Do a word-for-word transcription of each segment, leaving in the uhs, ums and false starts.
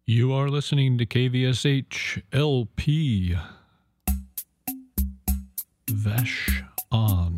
You are listening to K V S H L P. Vash on.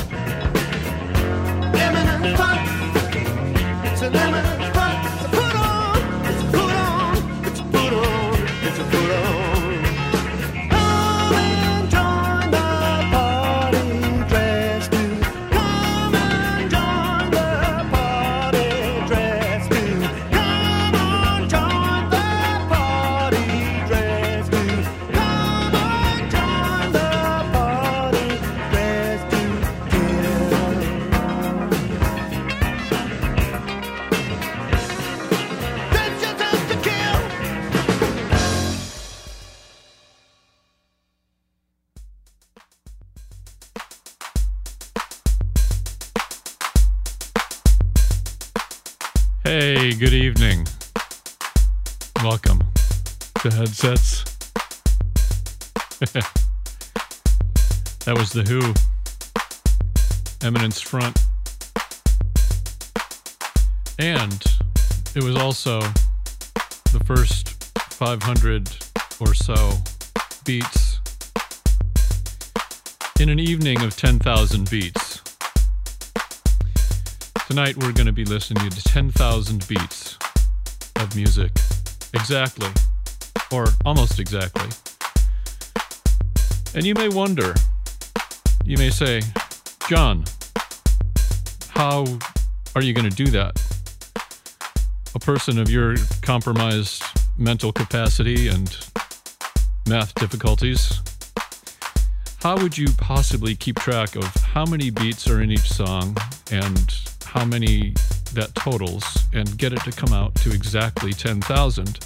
It's an eminent spot to put on. Hey, good evening. Welcome to Headsets. That was The Who. Eminence Front. And it was also the first five hundred or so beats in an evening of ten thousand beats. Tonight we're going to be listening to ten thousand beats of music. Exactly. Or almost exactly. And you may wonder, you may say, John, how are you going to do that? A person of your compromised mental capacity and math difficulties, how would you possibly keep track of how many beats are in each song and how many that totals and get it to come out to exactly ten thousand?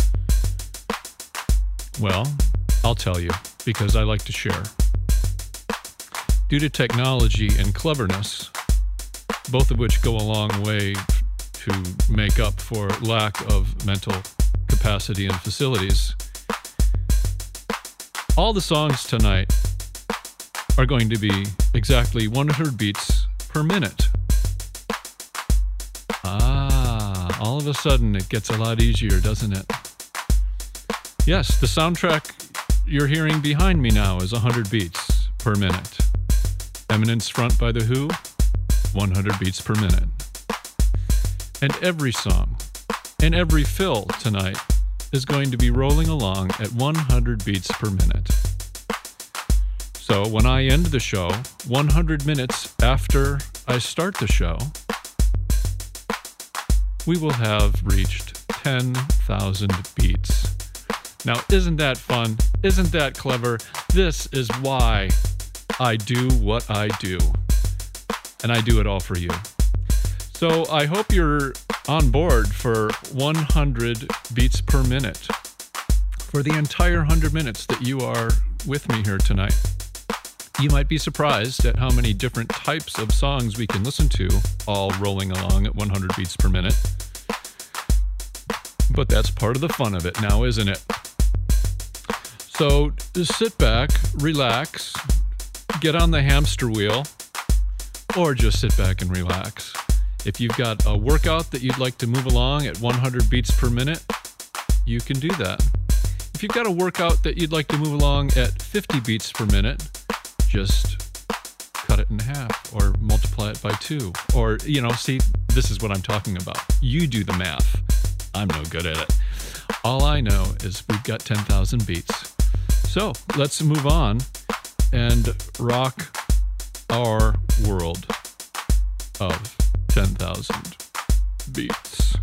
Well, I'll tell you, because I like to share. Due to technology and cleverness, both of which go a long way to make up for lack of mental capacity and facilities, all the songs tonight are going to be exactly one hundred beats per minute. Ah, all of a sudden it gets a lot easier, doesn't it? Yes, the soundtrack you're hearing behind me now is one hundred beats per minute. Eminence Front by The Who, one hundred beats per minute. And every song and every fill tonight is going to be rolling along at one hundred beats per minute. So when I end the show, one hundred minutes after I start the show, we will have reached ten thousand beats. Now, isn't that fun? Isn't that clever? This is why I do what I do. And I do it all for you. So I hope you're on board for one hundred beats per minute for the entire one hundred minutes that you are with me here tonight. You might be surprised at how many different types of songs we can listen to, all rolling along at one hundred beats per minute. But that's part of the fun of it now, isn't it? So just sit back, relax, get on the hamster wheel, or just sit back and relax. If you've got a workout that you'd like to move along at one hundred beats per minute, you can do that. If you've got a workout that you'd like to move along at fifty beats per minute, just cut it in half or multiply it by two. Or, you know, see, this is what I'm talking about. You do the math. I'm no good at it. All I know is we've got ten thousand beats. So let's move on and rock our world of ten thousand beats.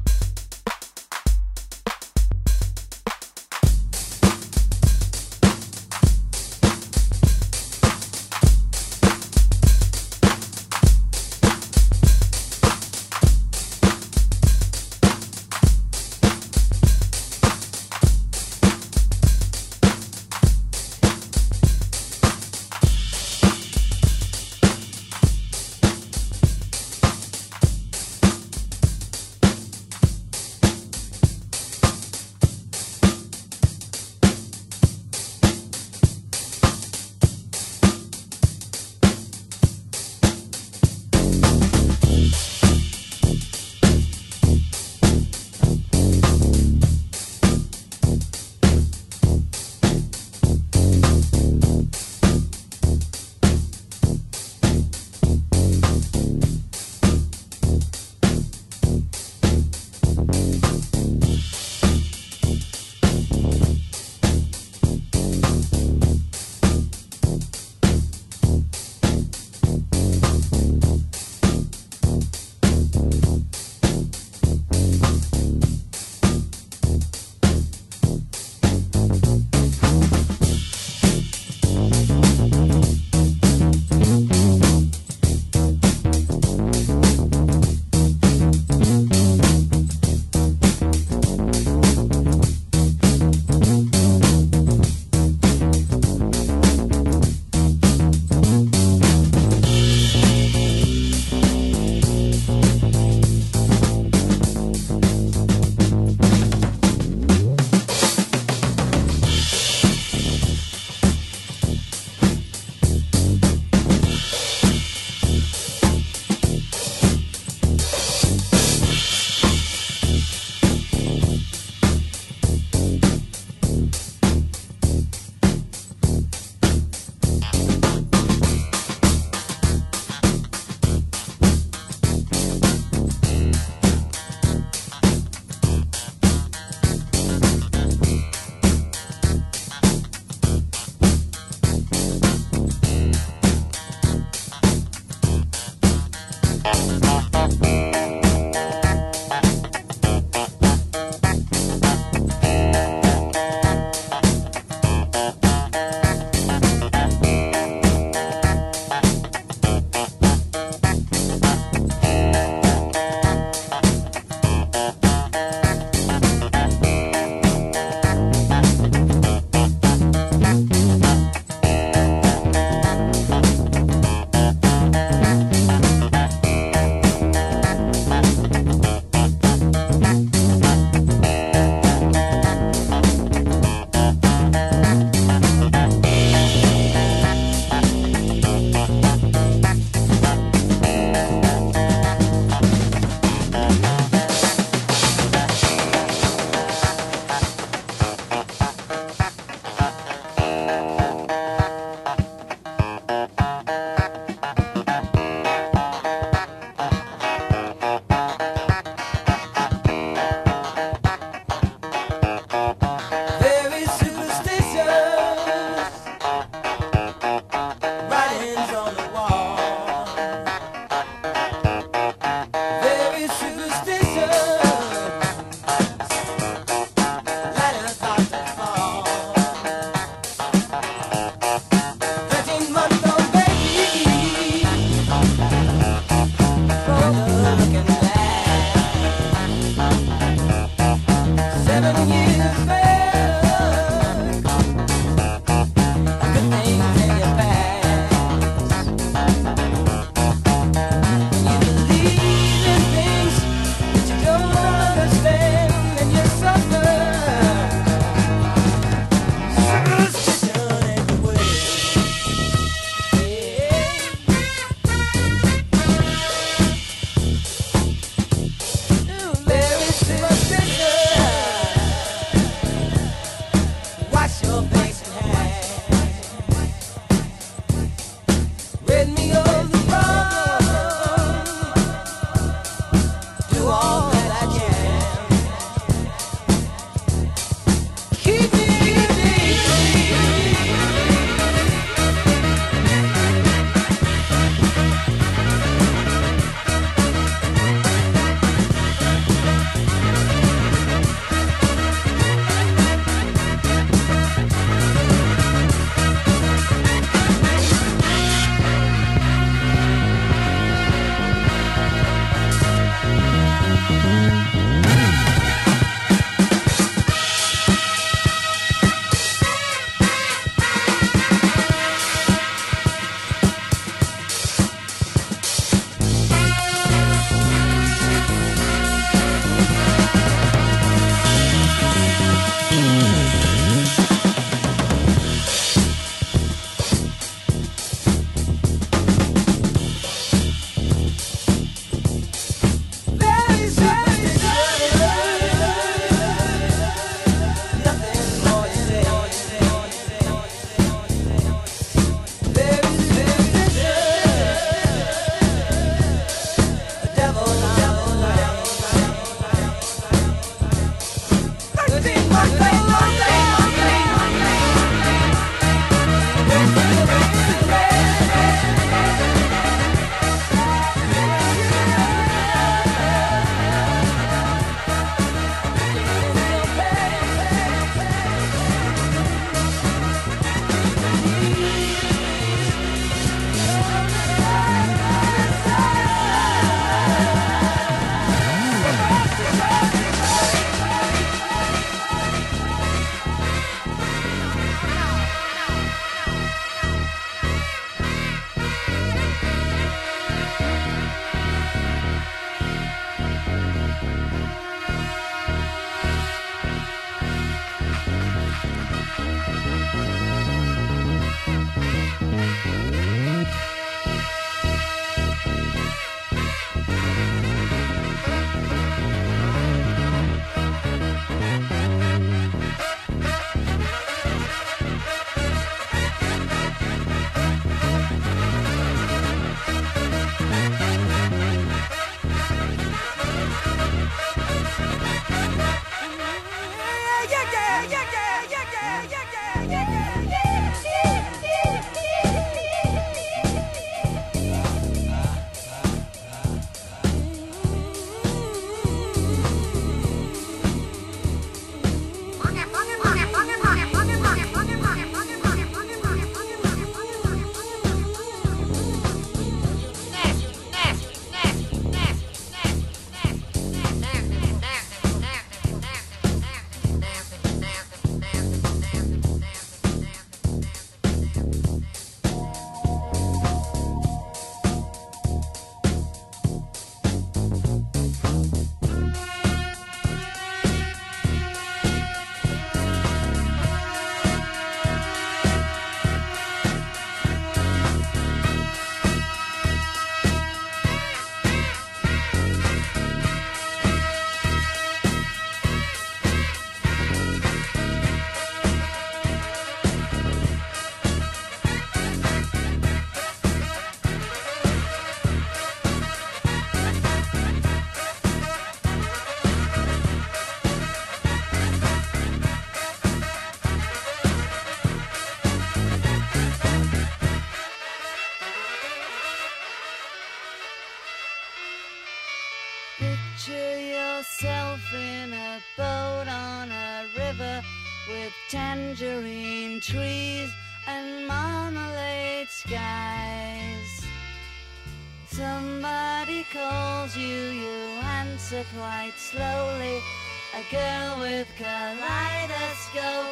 yourself in a boat on a river with tangerine trees and marmalade skies. Somebody calls you, you answer quite slowly. A girl with kaleidoscope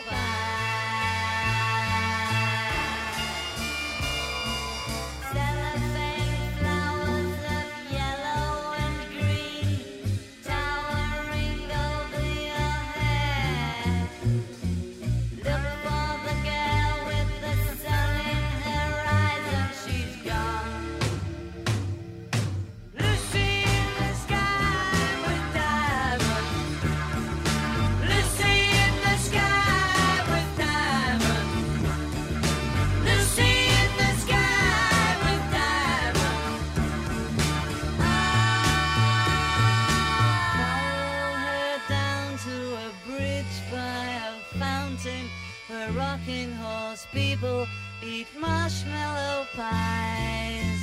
eyes. Cellophane flowers of yellow and green towering over your head. Look for the girl with the sun in her eyes and she's gone. Lucy in the sky with diamonds. Lucy in the sky with diamonds. Lucy in the sky with diamonds. Follow her down to a bridge by a fountain where rocking horse people eat marshmallow pies.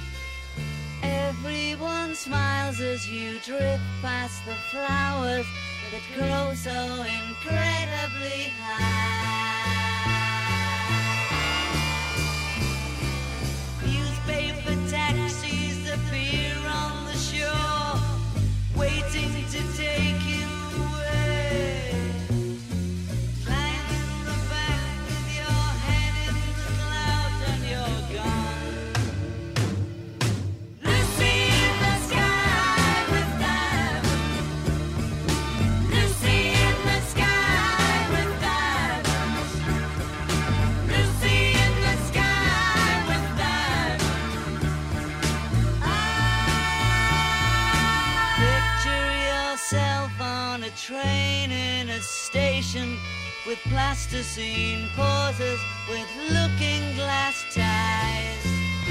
Everyone smiles as you drift past the flowers that grow so incredibly high. Newspaper taxis appear on the shore, waiting to take you away. Climb in the back with your head in the clouds and you're gone. Lucy in the sky with diamonds. Lucy in the sky with diamonds. Lucy in the sky with diamonds. Picture yourself on a train in a station with plasticine pauses with looking glass ties.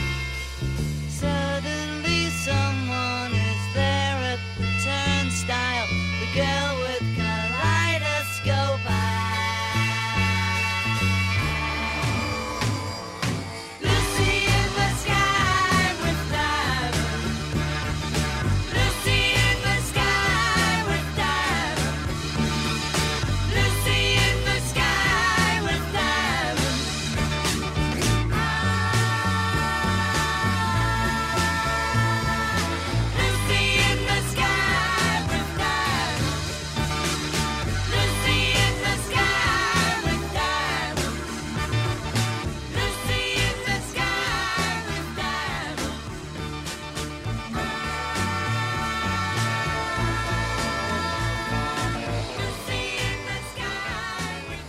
Suddenly someone is there at the turnstile, the girl with kaleidoscope eyes. Lucy in the sky with diamonds. Lucy in the sky with diamonds. Lucy in the sky with diamonds. Lucy in the sky with diamonds. Lucy in the sky with diamonds. Lucy in the sky with diamonds. Lucy in the sky with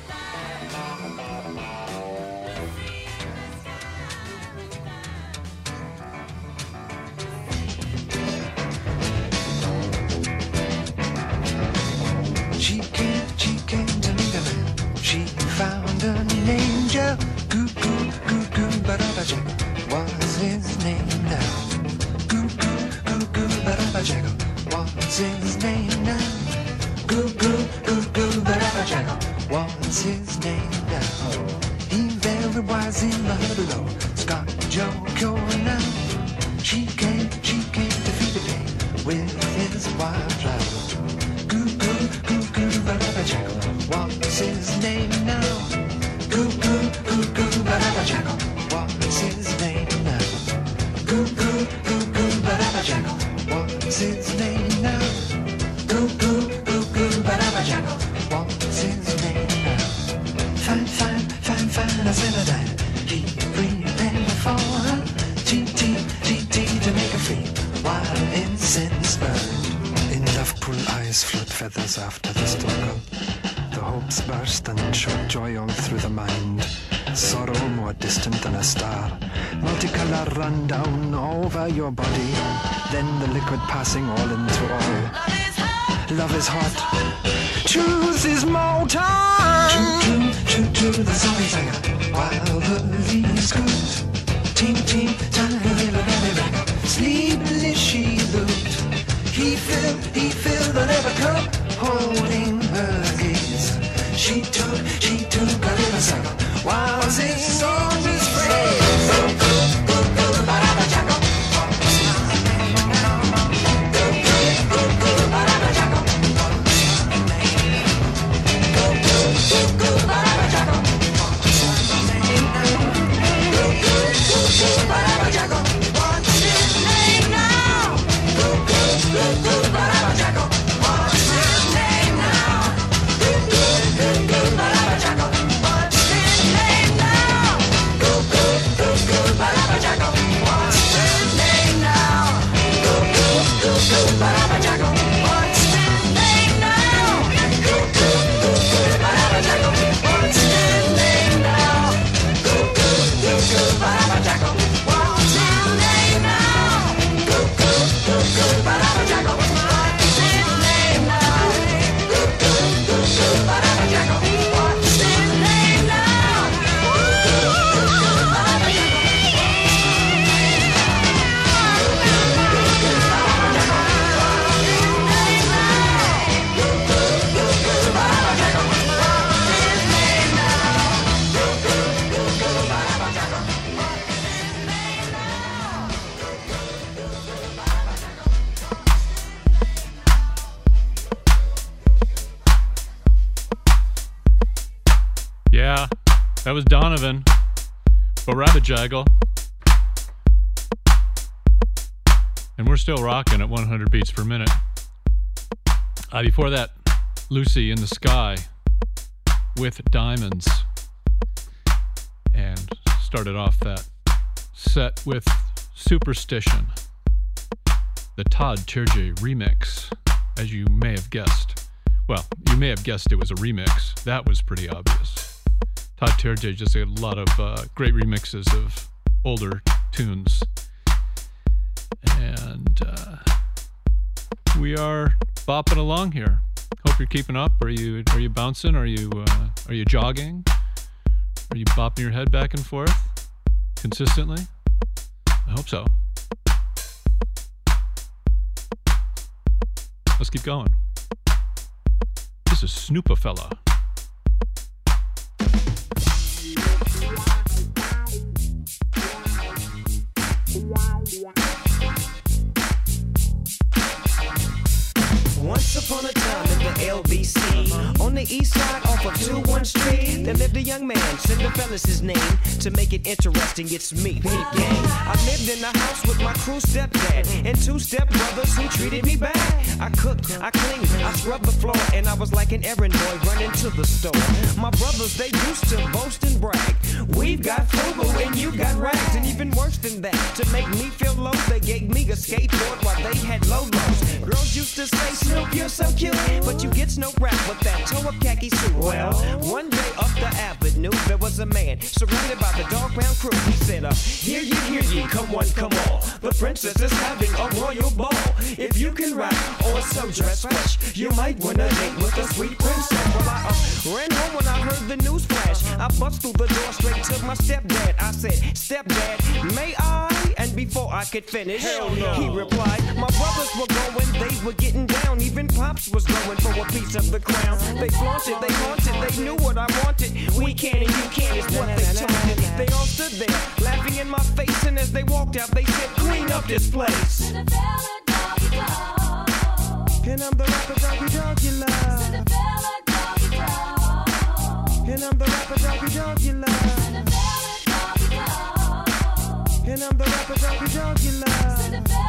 She came, she came to meet a man. She found an angel. Goo goo goo goo barabajago was his name now. Goo goo goo goo barabajago was his name now. Goo goo goo goo barabajago was his name now. He very wise in the below. Scott Joe now. She came, she came to feed the day with his wildflower. Goo goo goo goo barabajago what's his name now? Goo goo goo goo barabajago what's his name now? Goo goo goo goo barabajago what's his name now? Goo goo goo goo barabajago what's his name now? Fine fine fine fine as in a dime. He prepared for her. T T T T to make her free while incense burned. In love-cool eyes float feathers after the struggle. The hopes burst and shot joy all through the mind. Sorrow more distant than a star. Multicolour run down over your body. Then the liquid passing all into all. Love is hot. Truth is molten. True, true, true, true, the zombie singer. While the leaves good. Team, team, tiny little baby ragger. Sleepless she looked. He filled, he filled the leather cup, holding her gaze. She took, she took a little circle while singing songs his praise. Go, go, go, go, ba-da-ba-jaco. Go, go, go, go, ba-da-ba-jaco. Yeah, that was Donovan. For Rabbit Jaggle. And we're still rocking at one hundred beats per minute. Uh, before that, Lucy in the Sky with Diamonds. And started off that set with Superstition, the Todd Terje remix, as you may have guessed. Well, you may have guessed it was a remix. That was pretty obvious. Todd Terje just a lot of uh, great remixes of older tunes. And uh, we are bopping along here. Hope you're keeping up. Are you are you bouncing? Are you uh, are you jogging? Are you bopping your head back and forth consistently? I hope so. Let's keep going. This is Snoopafella. Once upon a time in the L B C, on the east side off of two one Street, there lived a young man, Cinderella's his name. To make it interesting, it's me, Pete Gang. I lived in the house with my crew stepdad and two stepbrothers who treated me bad. I cooked, I cleaned, I scrubbed the floor, and I was like an errand boy running to the store. My brothers, they used to boast and brag. We've got frugal and you got rags, and even worse than that, to make me feel low, they gave me a skateboard while they had low lows. Girls used to say, Snoop, you're so cute, but you get no rap with that toe-up khaki suit. Well, one day up the avenue, there was a man surrounded by the dog pound crew. He said, uh, hear ye, hear ye, come one, come all. The princess is having a royal ball. If you can rap or so dress fresh, you might win a date with a sweet princess. Well, I uh, ran home when I heard the news flash. I bust through the door straight to my stepdad. I said, stepdad, may I? And before I could finish, hell no. He replied, my brothers were going, they were getting down. Even Pops was going for a piece of the crown. They flaunted, they haunted, they knew what I wanted. We can and you can is what they taunted. They all stood there, laughing in my face, and as they walked out, they said, clean up this place. And I'm the rapper doggy dog you love. And I'm the rapper doggy dog you love. And I'm the rapper doggy dog you love.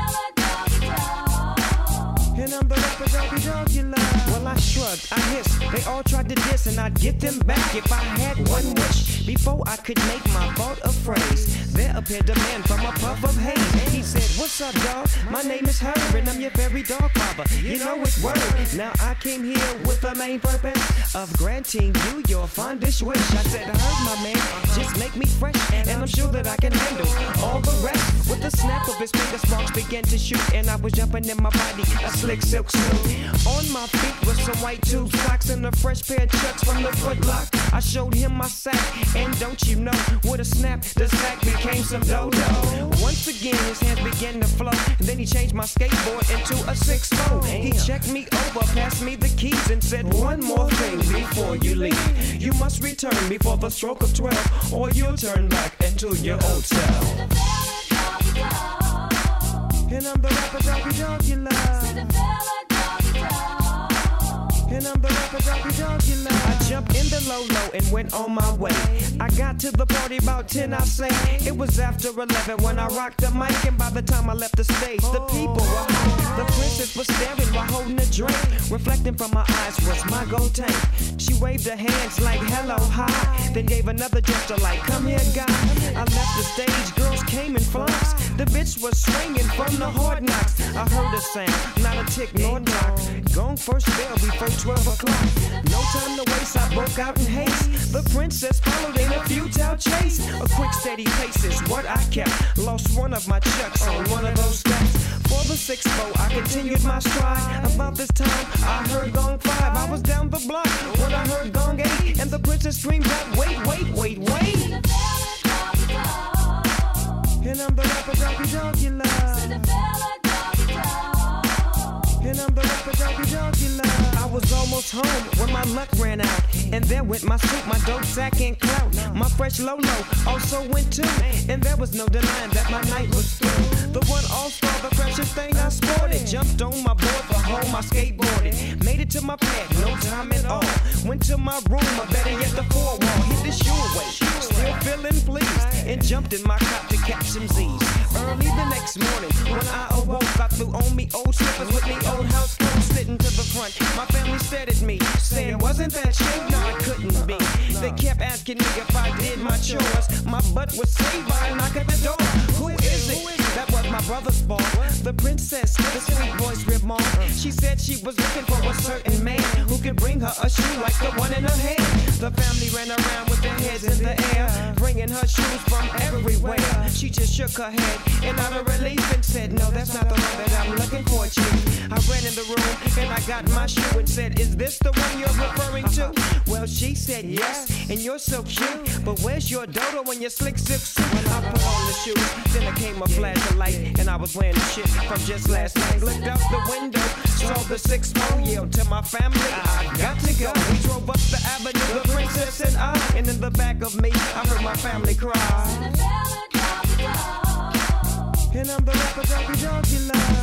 And I'm the rapper doggy dog you love. Well, I shrugged, I hissed. They all tried to diss, and I'd get them back if I had one wish. Before I could make my thought a phrase, there appeared a man from a puff of haze. He said, what's up, dog? My name is Herb, and I'm your very dog father. You know it's word. Now I came here with the main purpose of granting you your fondest wish. I said, Herb, my man, just make me fresh, and I'm sure that I can handle all the rest. With the snap of his fingers, sparks began to shoot, and I was jumping in my body, a slick silk suit. On my feet was some white tube socks and a fresh pair of chucks from the Foot Lock. I showed him my sack, and don't you know, with a snap, the sack became some dodo. Once again, his hands began to flow, and then he changed my skateboard into a six-fold. He checked me over, passed me the keys, and said, one more thing before you leave. You must return before the stroke of twelve, or you'll turn back into your old self. And I'm the rapper doggy dog you love. And I'm the rapper doggy dog you love. I jumped in the low-low and went on my way. I got to the party about ten, I say. It was after eleven when I rocked the mic, and by the time I left the stage, the people were high. The princess was staring while holding a drink. Reflecting from my eyes was my gold tank. She waved her hands like hello, hi, then gave another gesture like come here, guy. I left the stage, girls came in flocks. The bitch was swinging from the hard knocks. I heard a sound, not a tick nor a knock. Gone first bell before twelve o'clock. No time to waste, I broke out in haste. The princess followed in a futile chase. A quick steady pace is what I kept. Lost one of my chucks on one of those steps. For the sixth bow, I continued my stride. About this time, I heard gong five. I was down the block when I heard gong eight, and the princess screamed out, wait, wait, wait, wait. And I'm the rapper doggy dog you love. And I'm the rapper doggy dog you love. I was almost home when my luck ran out, and there went my suit, my dope sack and clout. My fresh Lolo also went too, and there was no denying that my night was through. The one all-star, the freshest thing I sported. Jumped on my board for home, I skateboarded. Made it to my pad, no time at all. Went to my room, or better yet the four wall. Hit the jumped in my cot to catch some Z's. Early the next morning, when I awoke, I threw on me old slippers with me old house clothes sitting to the front. My family stared at me, saying, wasn't that you? No, it couldn't be. They kept asking me if I did my chores. My butt was saved by a knock at the door. Who is it? That was my brother's fault. The princess, the sweet voice Raymond. She said she was looking for a certain man who could bring her a shoe like the one in her hand. The family ran around with their heads in the air, bringing her shoes from everywhere. She just shook her head and out of relief and said, no, that's not the one that I'm looking for, chief. I ran in the room and I got my shoe and said, is this the one you're referring to? Well, she said yes, and you're so cute, but where's your dodo and your slick silk suit? I put on the shoes, then there came a flash of light, and I was wearing the shit from just last night. Looked out the window, saw the six four, yelled to my family, I got to go. We drove up the avenue, the princess and I, and in the back of me, I heard my family cry. And I'm the rapper doggy doggy love.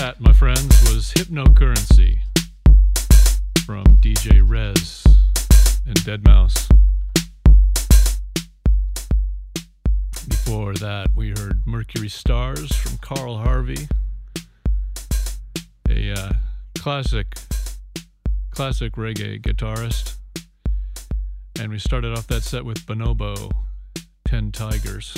that, my friends, was Hypnocurrency from D J Rez and deadmau five. Before that, we heard Mercury Stars from Carl Harvey, a uh, classic, classic reggae guitarist. And we started off that set with Bonobo, Ten Tigers.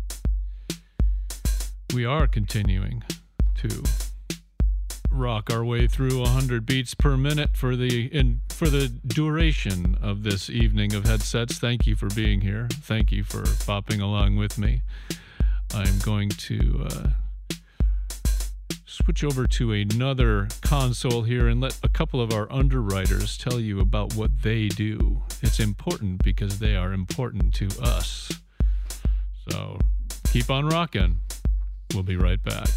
We are continuing to rock our way through one hundred beats per minute for the in for the duration of this evening of headsets. Thank you for being here. Thank you for bopping along with me. I'm going to uh, switch over to another console here and let a couple of our underwriters tell you about what they do. It's important because they are important to us. So keep on rocking. We'll be right back.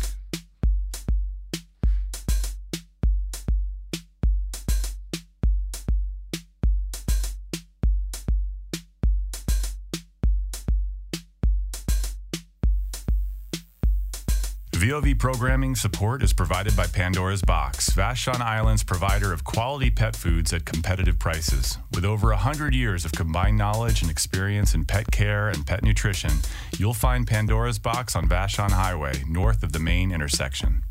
V O V programming support is provided by Pandora's Box, Vashon Island's provider of quality pet foods at competitive prices. With over one hundred years of combined knowledge and experience in pet care and pet nutrition, you'll find Pandora's Box on Vashon Highway, north of the main intersection.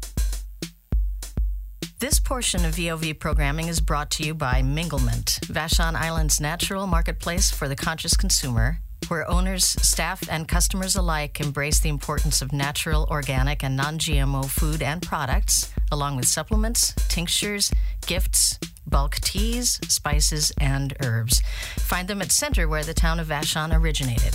This portion of V O V programming is brought to you by Minglement, Vashon Island's natural marketplace for the conscious consumer, where owners, staff, and customers alike embrace the importance of natural, organic, and non-G M O food and products, along with supplements, tinctures, gifts, bulk teas, spices, and herbs. Find them at Center, where the town of Vashon originated.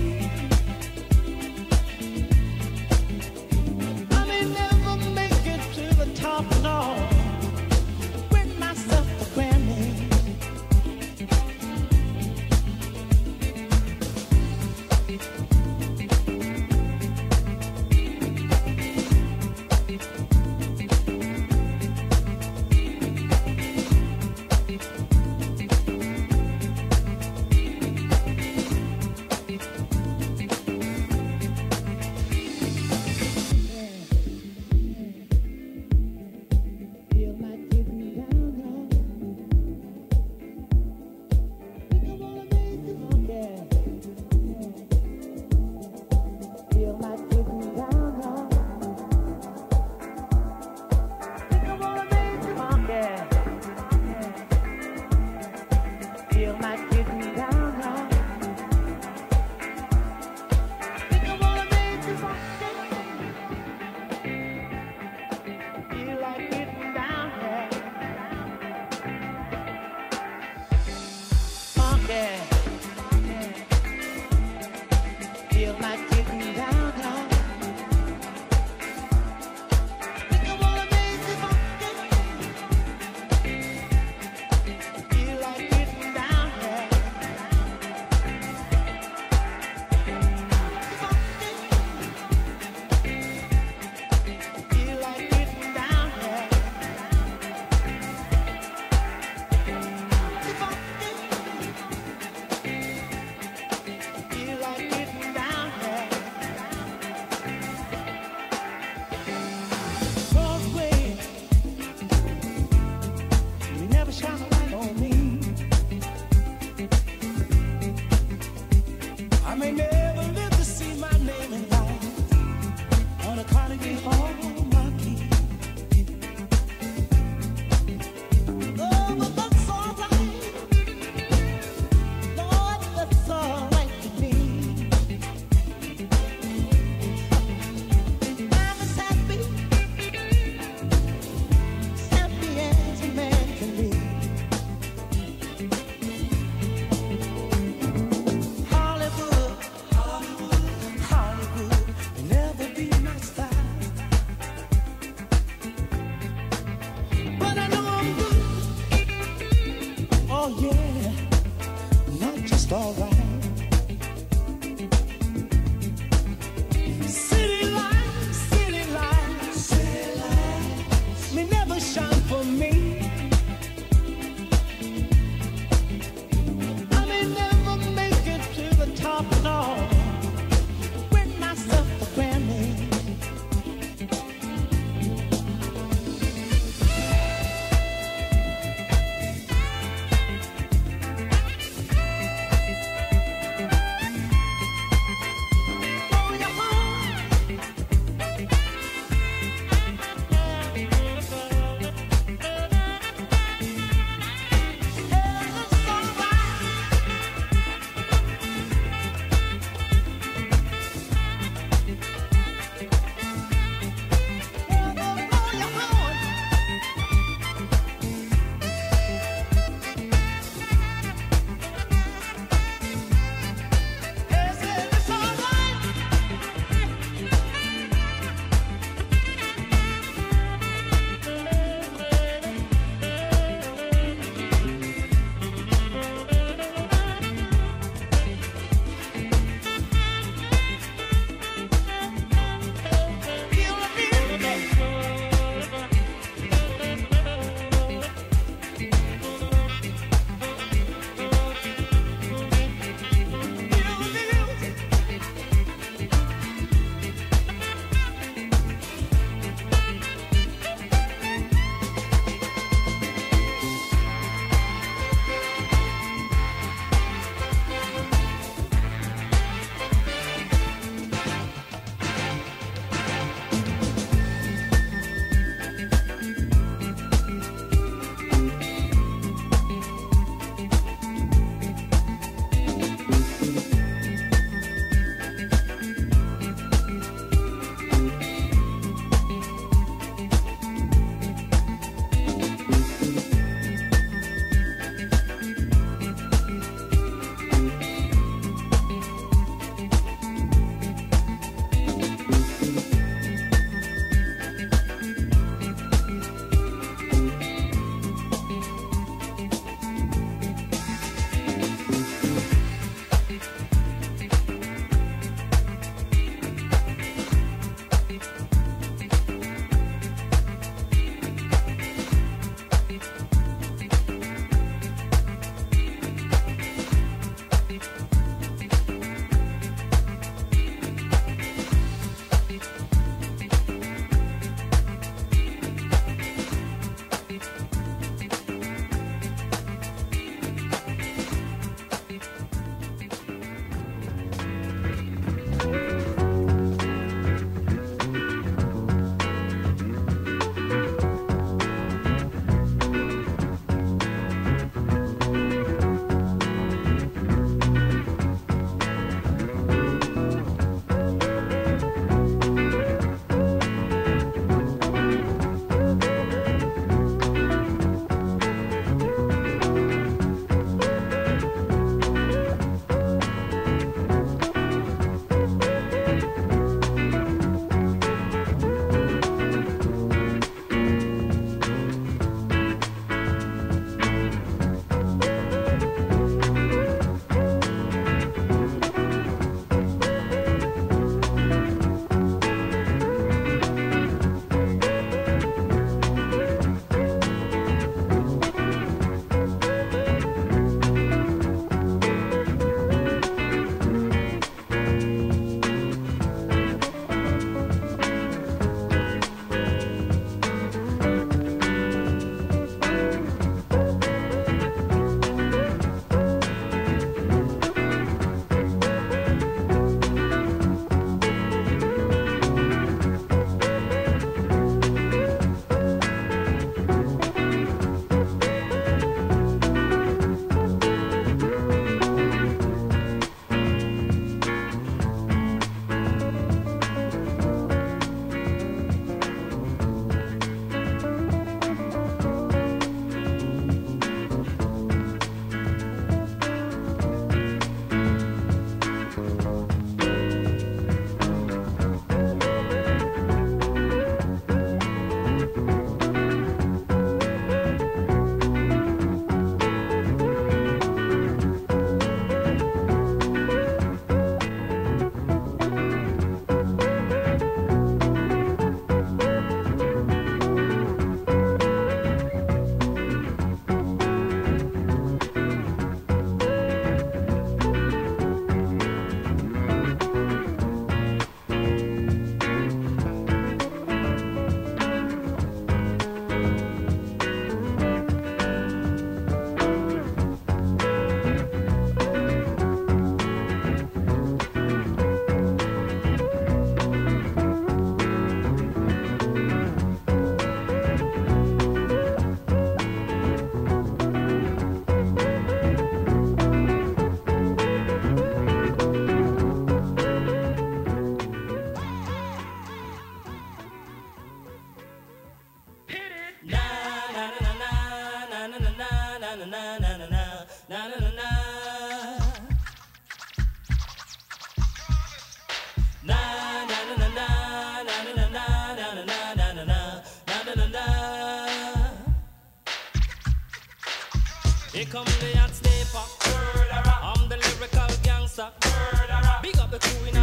I may never make it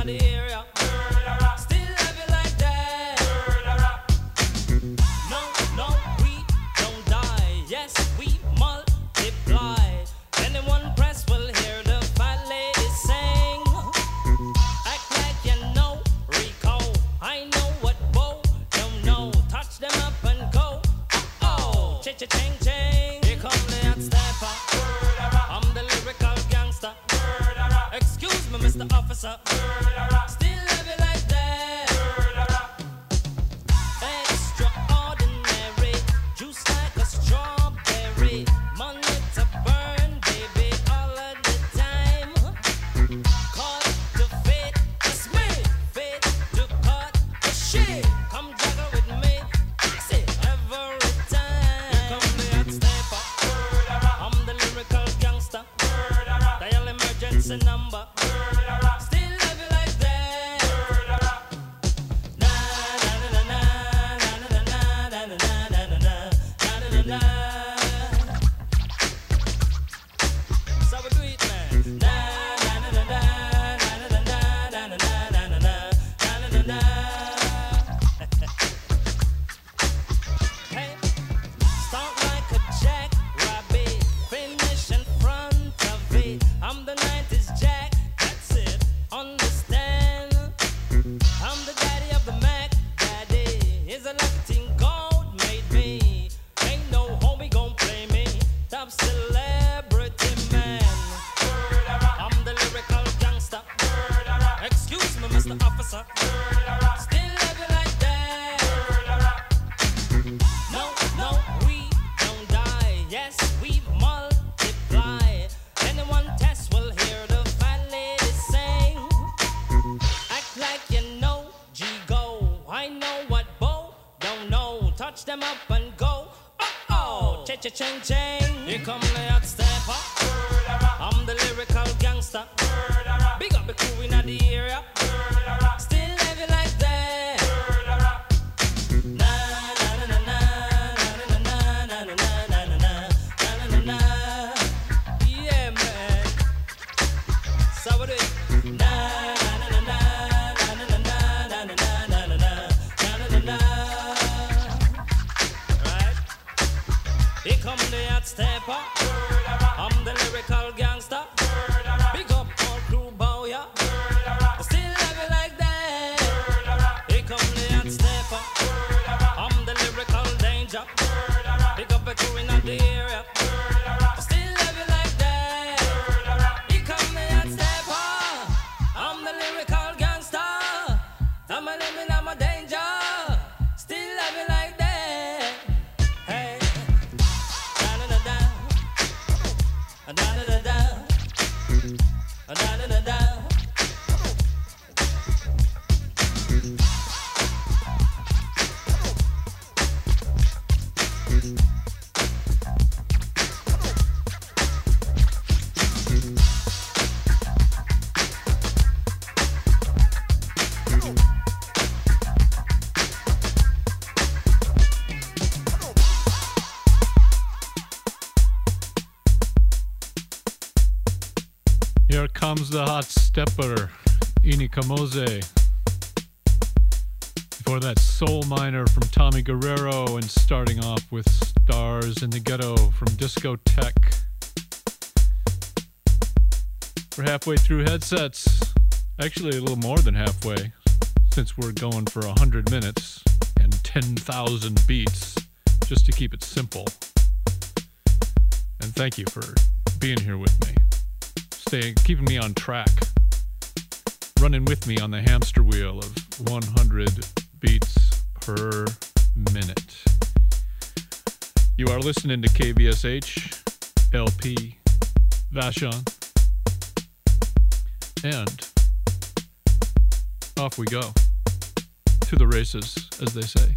the area. Still have it like that. No, no, we don't die. Yes, we multiply. Anyone press will hear the fat lady sing. Act like you know Rico. I know what Bo don't know. Touch them up and go. Oh, cha-cha-ching, ching. Here come the hot stepper. I'm the lyrical gangster. Excuse me, Mister Officer. Still have it like that. Extraordinary. Juice like a strawberry. Money to burn, baby, all of the time. Cut to fit, it's me. Fit to cut the shit. Come juggle with me. Fix it every time. Here come the hot stepper. I'm the lyrical gangster. Dial emergency number. Still love you like that. Na na na na na na na na na na na na na na. So we do it, man. Na na na na na na na na na na na na na na. Hey, start like a jackrabbit, finish in front of it. I'm the nineties Jack, that's it. Understand? I'm the daddy of the Mac. Daddy is a lucky thing God made me. Ain't no homie gon' play me. Top celebrity man. I'm the lyrical gangster. Excuse me, Mister Officer. Still love you like that. No, no, we don't die. Yes, we multiply. Anyone test will hear the fat lady sing. Act like you know G-Go. I know what Bo don't know. Touch them up and go. Oh-oh, cha-cha-ching-ching. Here come the hot stepper. I'm the lyrical gangster. Big up the crew in the area. Still have it like that. Na na na na na na na na na na na na na na. Yeah, man. So we do it. Na na na na na na na na na na na na na. Right? Here come the hot stepper. I'm the lyrical gangster. Big up all crew bow ya. Still have it like that. Here come the hot stepper. I'm the lyrical danger. Big up the crew in the area. Still have it like that. Here come the hot stepper. I'm the lyrical gangster. I'm a living, I'm a danger. Still have it like that. Hey. Da da da da. Da da da da. Da da da da. Here comes the hot stepper, Ini Kamoze. Before that, Soul Miner from Tommy Guerrero, and starting off with Stars in the Ghetto from Discotheque. We're halfway through headsets. Actually, a little more than halfway, since we're going for one hundred minutes and ten thousand beats, just to keep it simple. And thank you for being here with me. Staying, keeping me on track, running with me on the hamster wheel of one hundred beats per minute. You are listening to K V S H, L P, Vashon, and off we go to the races, as they say.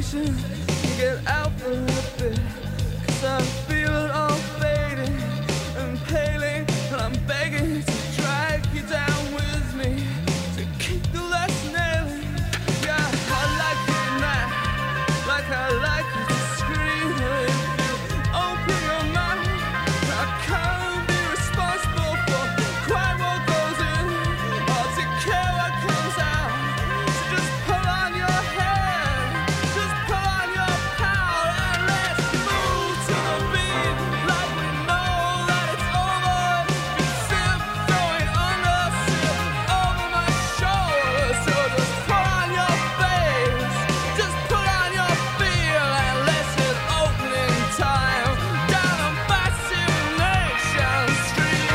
station, get out for a bit, 'cause I feel it all fading and paling, and I'm begging to drag you down with me, to keep the last nailing. Yeah, I like it now, like I like it to scream. If you open your mouth, I can't be responsible for quite what goes in, or to care what comes out. So just pull on your hair, just pull on your power, and let's move to the beat like we know that it's over. You sip going under, sip over my shoulder. So just pull on your face, just pull on your feel, and let's hit opening time down on Fascination Street.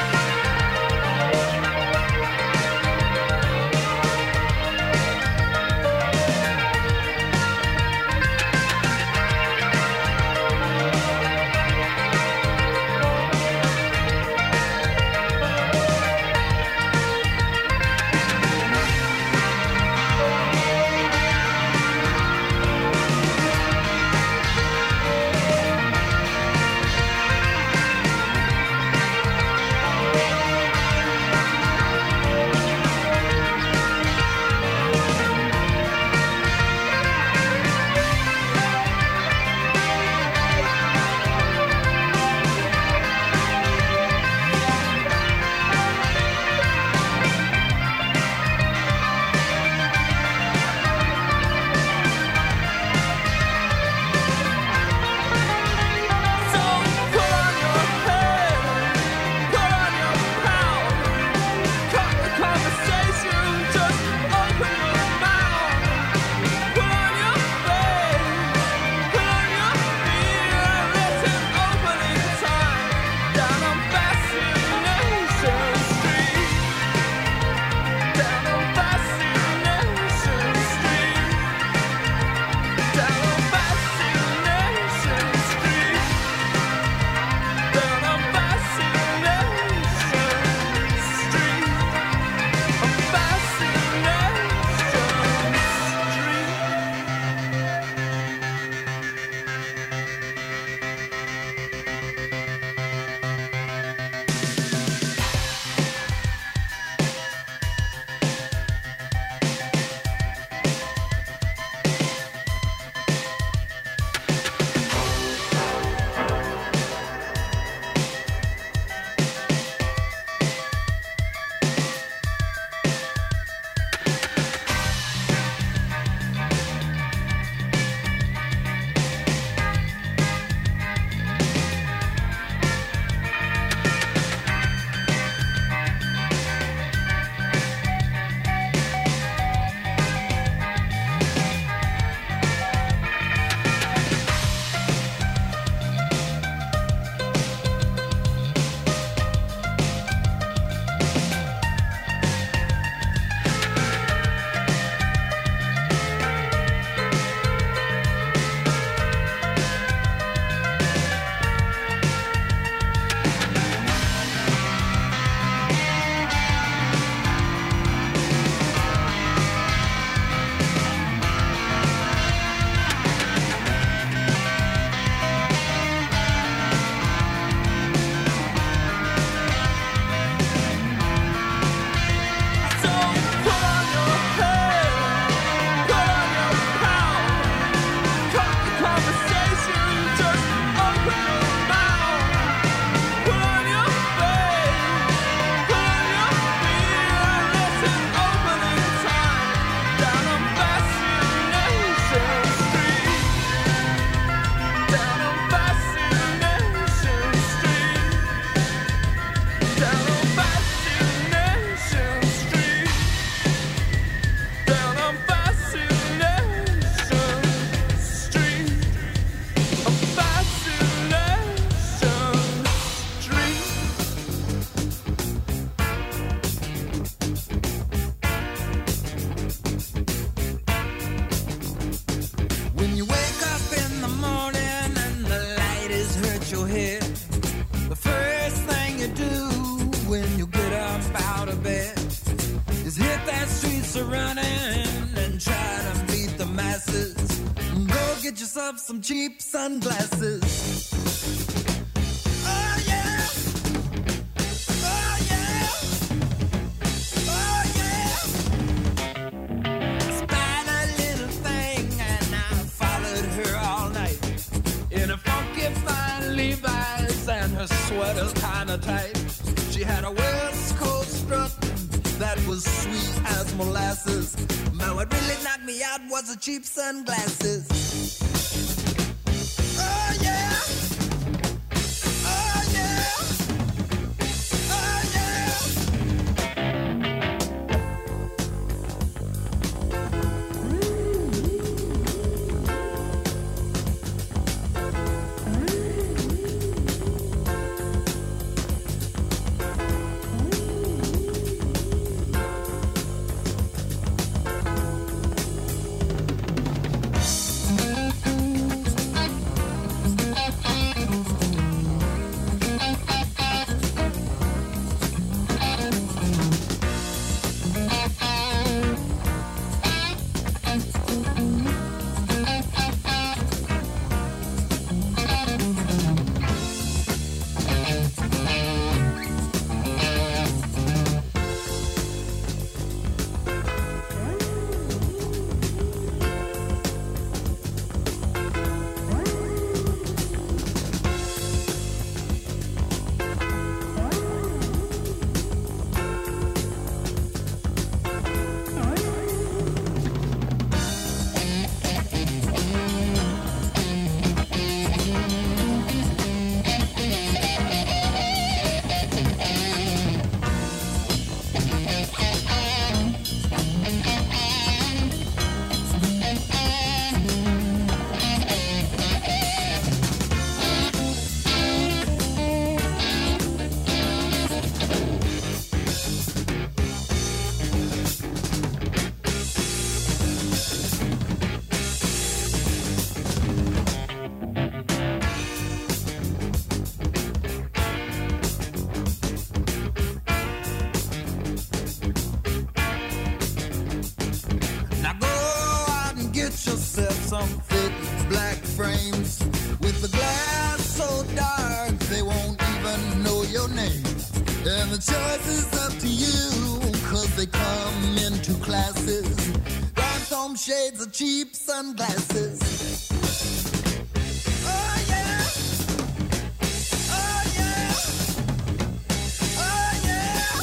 So pull on your hair, pull on your power, cut the conversation, just open your mouth. Pull on your face, pull on your feel, and let's hit opening time down on Fascination Street. Down on Fascination Street. Down on Fascination Street. Down on Fascination Street. On running and try to beat the masses. get yourself some cheap sunglasses. Oh yeah. Oh yeah. Oh yeah. Spied a little thing and I followed her all night in a funky fine Levi's and her sweater's kinda tight. She had a West Coast strut that was sweet as molasses. But what really knocked me out was the cheap sunglasses. Oh yeah. Oh yeah. Oh yeah. Some thick black frames with the glass so dark they won't even know your name. And the choice is up to you, cause they come in two classes. Rhinestone shades of cheap sunglasses. Oh yeah. Oh yeah. Oh yeah.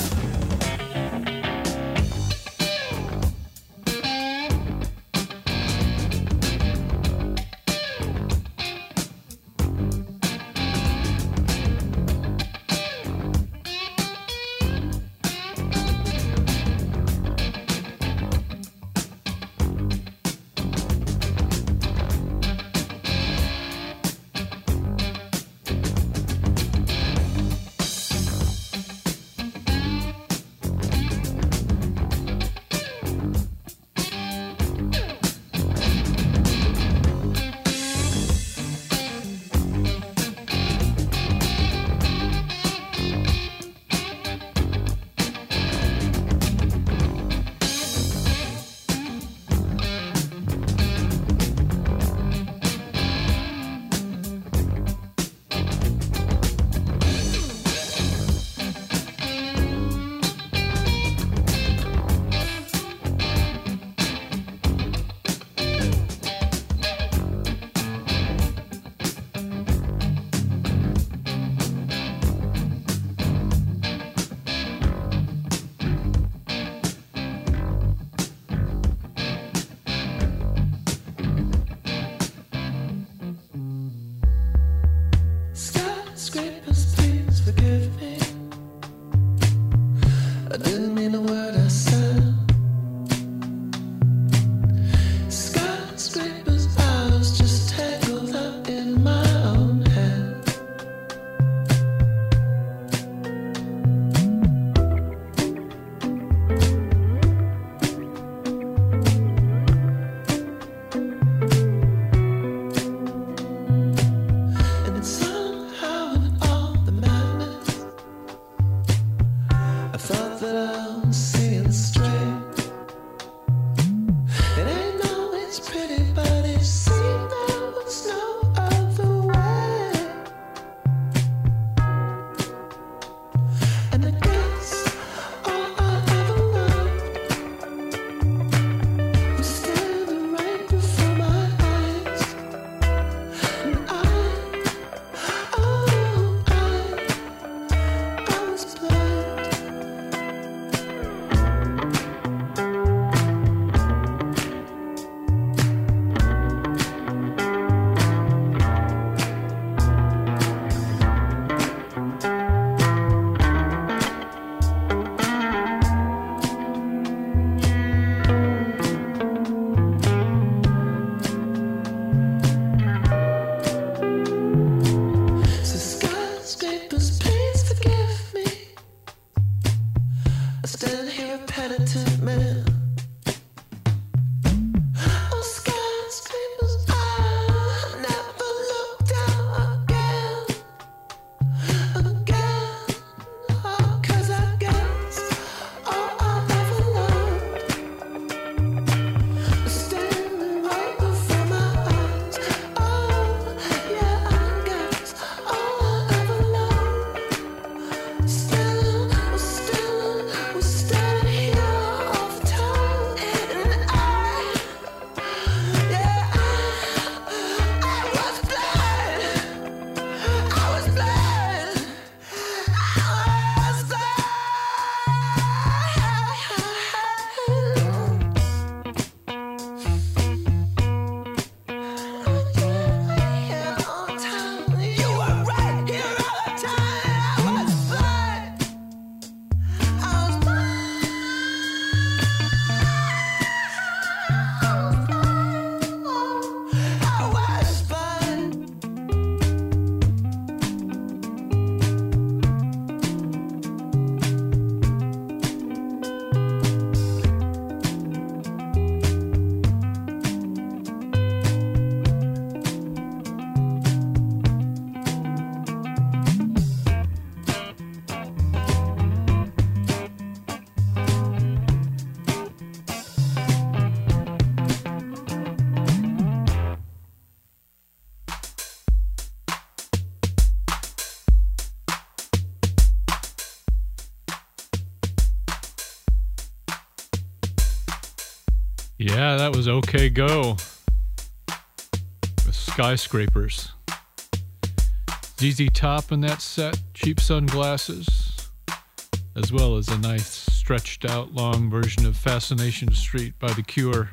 Yeah, that was OK Go with Skyscrapers. Z Z Top in that set, Cheap Sunglasses, as well as a nice stretched out long version of Fascination Street by The Cure.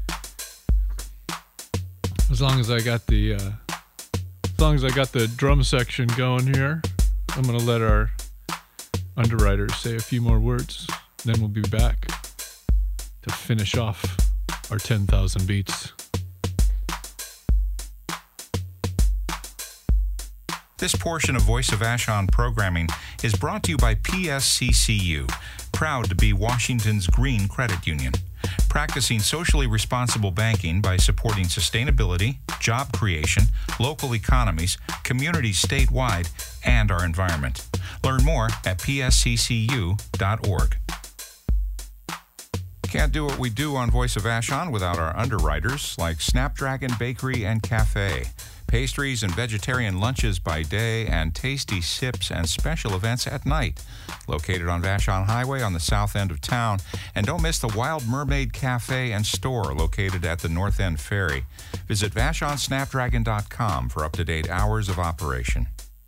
As long as I got the uh, as long as I got the drum section going here, I'm gonna let our underwriters say a few more words, then we'll be back to finish off our ten thousand beats. This portion of Voice of Vashon programming is brought to you by P S C C U, proud to be Washington's green credit union, practicing socially responsible banking by supporting sustainability, job creation, local economies, communities statewide, and our environment. Learn more at p s c c u dot org. Can't do what we do on Voice of Vashon without our underwriters like Snapdragon Bakery and Cafe. Pastries and vegetarian lunches by day and tasty sips and special events at night. Located on Vashon Highway on the south end of town. And don't miss the Wild Mermaid Cafe and store located at the North End Ferry. Visit vashon snapdragon dot com for up-to-date hours of operation.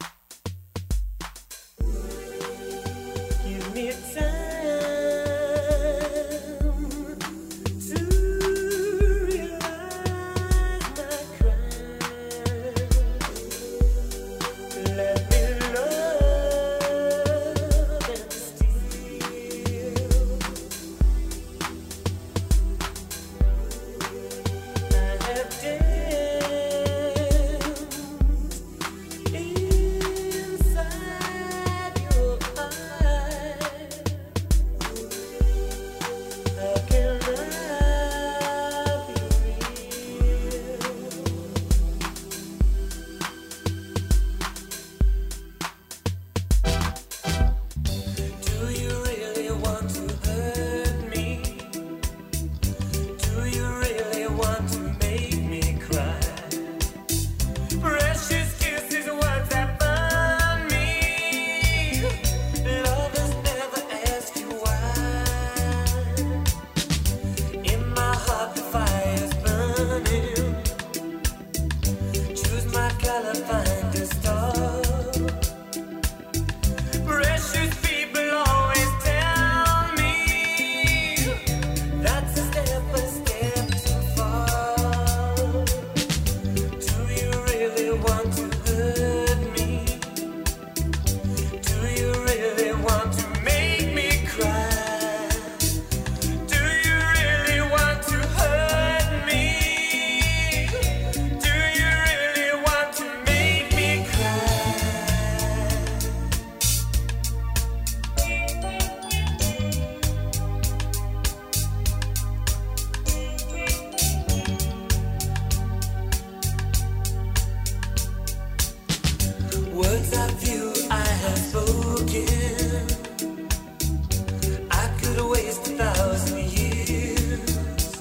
Give me time to realize my crime. Let me love and steal. I have danced inside your eyes. How can I be real? Do you really want to hurt me? Do you really want to make me cry? Precious kisses, words that burn me. Lovers never ask you why. In my heart the fire's burning. Choose my color, find a star. Precious people always tell me that's a step, a step too far. Do you really want to hurt me? Do you really want to make me cry? Do you really want to hurt me? Do you really want to make me cry? Words of you I have spoken. I could waste a thousand years.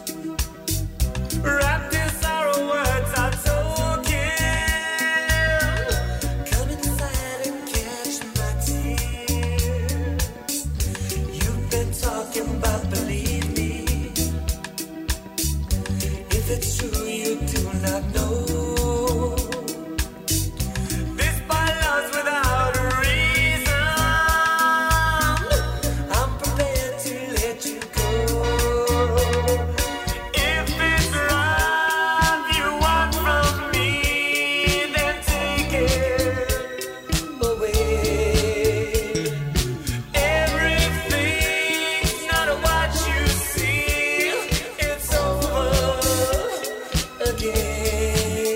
Wrapped in sorrow, words are token. Come inside and catch my tears. You've been talking about, believe me. If it's true, you do not know. This by love's without a reason. I'm prepared to let you go. If it's love you want from me, then take it away. Everything's not what you see. It's over again.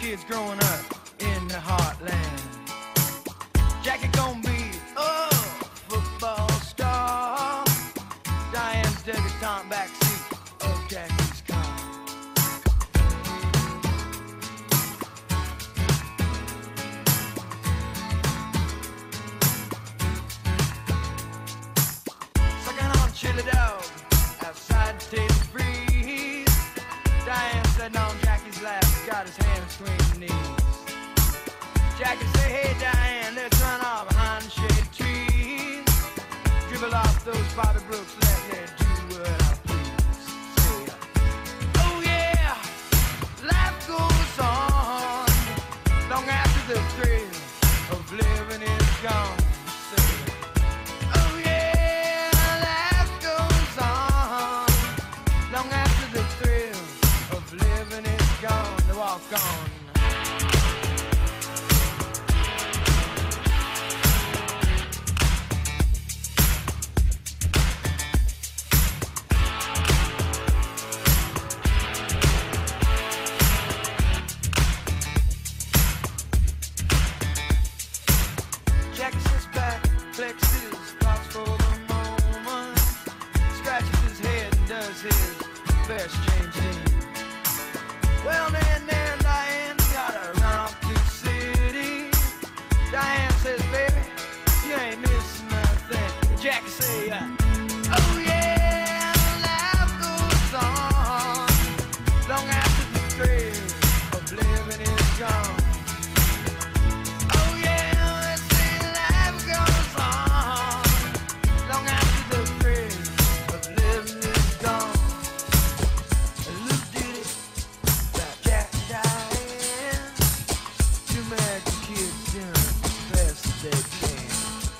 kids growing up in the heartland. Jackie gonna be a football star. Diane's debutante backseat of Jackie's car. Sucking on chili dog outside the table freeze. Diane sitting on Jackie's lap, got his hands between his knees. Jackie say, hey Diane, let's run off behind the shade trees. Dribble off those Bobby Brooks, let me do what I please. Say, oh yeah, life goes on long after the thrill of living is gone. Say, oh yeah, life goes on long after the thrill of living is gone. To walk on. Jack sits back, flexes, thoughts for the moment, scratches his head and does his best James Dean. Well then, then Diane gotta run off to the city. Diane says, baby, you ain't missing nothing. Jackie say, uh, oh yeah, life goes on long after the thrill of living is gone. Oh yeah, let's say life goes on long after the thrill of living is gone. A little ditty about Jack and Diane, two American kids doing the best they can.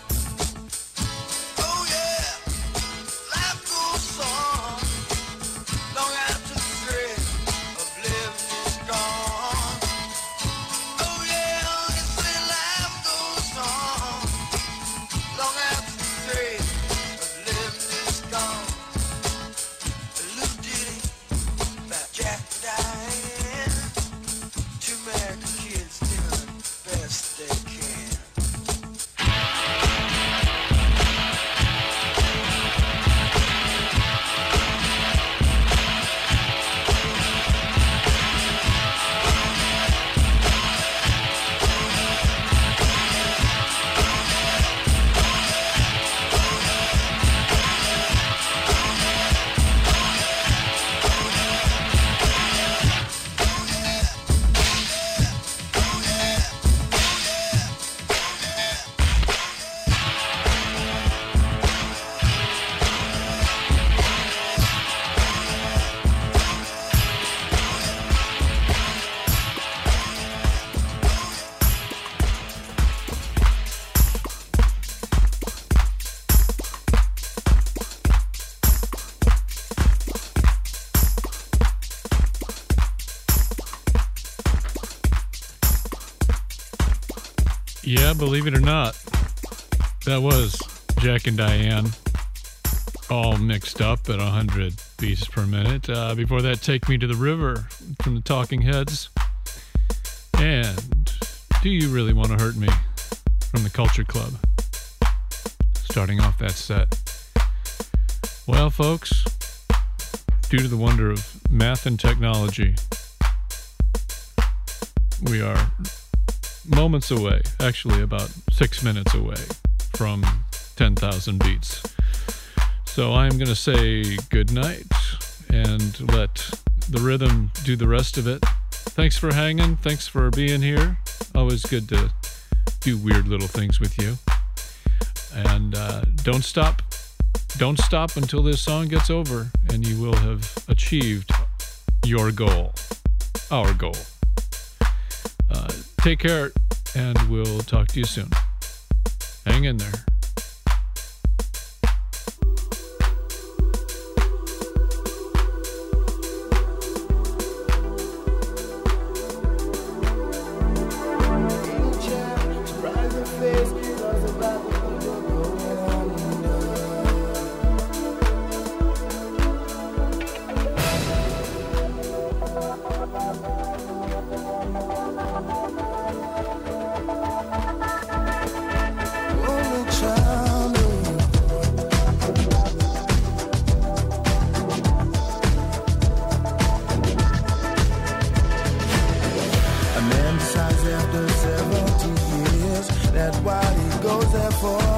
Oh yeah, life goes on long after the thrill of living is gone. Oh yeah, let's say life goes on long after the thrill of living is gone. A little ditty about Jack and Diane, two American kids doing the best they can. Yeah, believe it or not, that was Jack and Diane, all mixed up at one hundred beats per minute. Uh, before that, Take Me to the River from the Talking Heads. And Do You Really Want to Hurt Me from the Culture Club. Starting off that set. Well, folks, due to the wonder of math and technology, we are moments away, actually about six minutes away from ten thousand beats. So I'm going to say good night and let the rhythm do the rest of it. Thanks for hanging. Thanks for being here. Always good to do weird little things with you. And uh, don't stop. Don't stop until this song gets over, and you will have achieved your goal, our goal. Uh, take care, and we'll talk to you soon. Hang in there. Thank you. A man decides after seventy years that what he goes there for